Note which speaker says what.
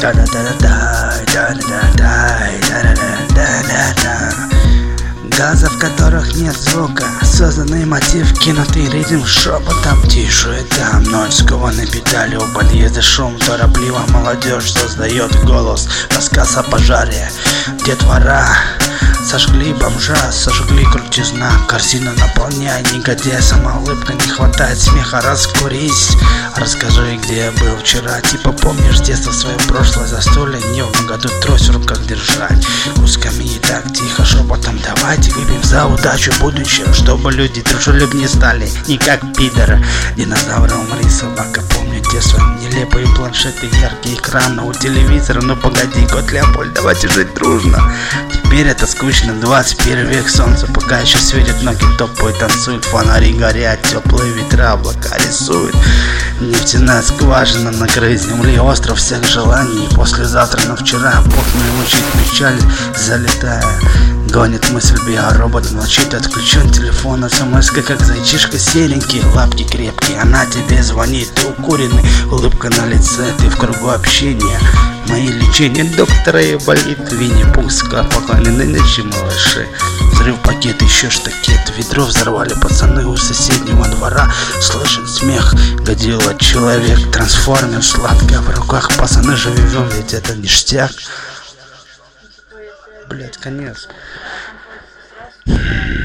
Speaker 1: Газа, в которых нет звука, созданный мотив, кинутый ритм шепотом. Тише там, ночь скованной педали у подъезда, шум торопливо, молодежь создает голос. Рассказ о пожаре, детвора сожгли бомжа, сожгли крутизна, корзину наполняй, негодяй, сама улыбка, не хватает смеха, раскурись. Расскажи, где я был вчера, типа помнишь детство свое, прошлое застолье, не в году трость в руках держать. У скамьи так тихо шепотом, давайте выпьем за удачу будущего, чтобы люди дружелюбнее стали, не как пидоры. Динозавры, умри, собака, помню детство, нелепые планшеты, яркие экраны у телевизора. Ну погоди, кот Леопольд, давайте жить дружно. Теперь это скучно, 21 век, солнце пока еще светит, ноги топают, танцуют, фонари горят, теплые ветра, облака рисуют. Нефтяная скважина на краю земли, остров всех желаний. Послезавтра, но вчера, Бог мой мучит печаль, залетая. Гонит мысль биоробот, молчит, отключен телефон, смс-ка, как зайчишка серенький, лапки крепкие, она тебе звонит, ты укуренный, улыбка на лице, ты в кругу общения. Мои лечения доктора и болит, Винни-Пух, спокойной ночи, малыши. Взрыв, пакет, еще штакет, ведро взорвали пацаны у соседнего двора. Слышен смех, Годзилла, человек, трансформер, сладкая в руках, пацаны живем, ведь это ништяк. Блять, конец.